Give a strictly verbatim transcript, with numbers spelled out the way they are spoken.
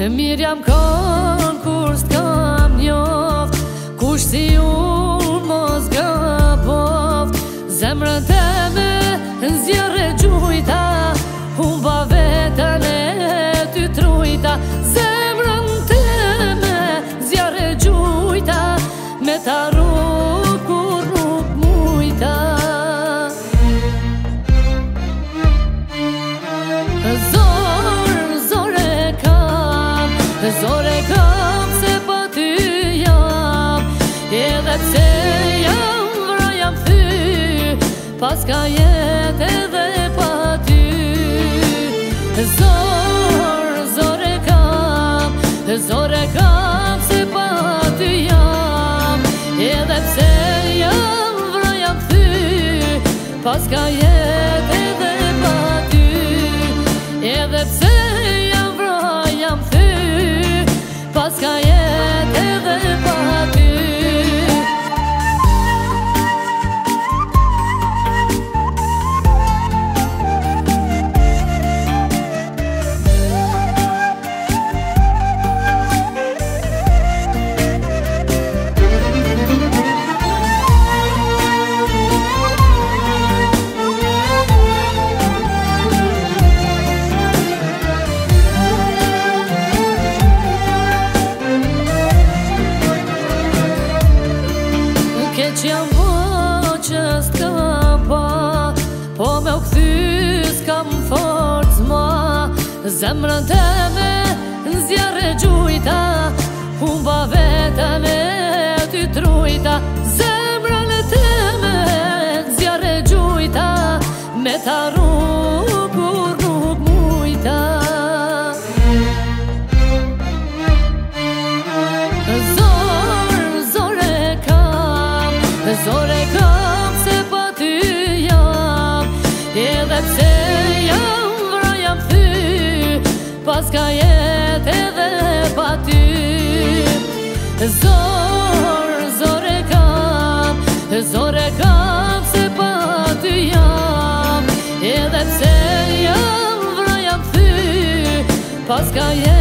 Mirë jam kon kur s'kam njoft, kush si unë mos gaboft. Zemrën teme n'zjerre gjujta, humba vetën e ty trujta. Zemrën teme n'zjerre gjujta, me ta rrug kur nuk mujta. Zore kam se pa ty jam, edhe pse jam vra jam thy, pas ka jet edhe pa ty. Zor, zore kam, zore kam se pa ty jam, edhe pse jam vra jam thy, pas ka jet edhe pa ty. Edhe pse jam vra jam thy, pas ka jet edhe pa ty. Që jam vo që s'kam pa, po me u kthy s'kam forc ma. Zemrën teme n'zjerre gjujta, humba vetën e ty trujta. Zemrën teme n'zjerre gjujta, me ta rrug kur nuk mujta. Zore kam se pa ty jam, edhe pse jam vra jam thy, pas ka jet edhe pa ty. Zor, zore kam, zore kam se pa ty jam, edhe pse jam vra jam thy, pas ka jet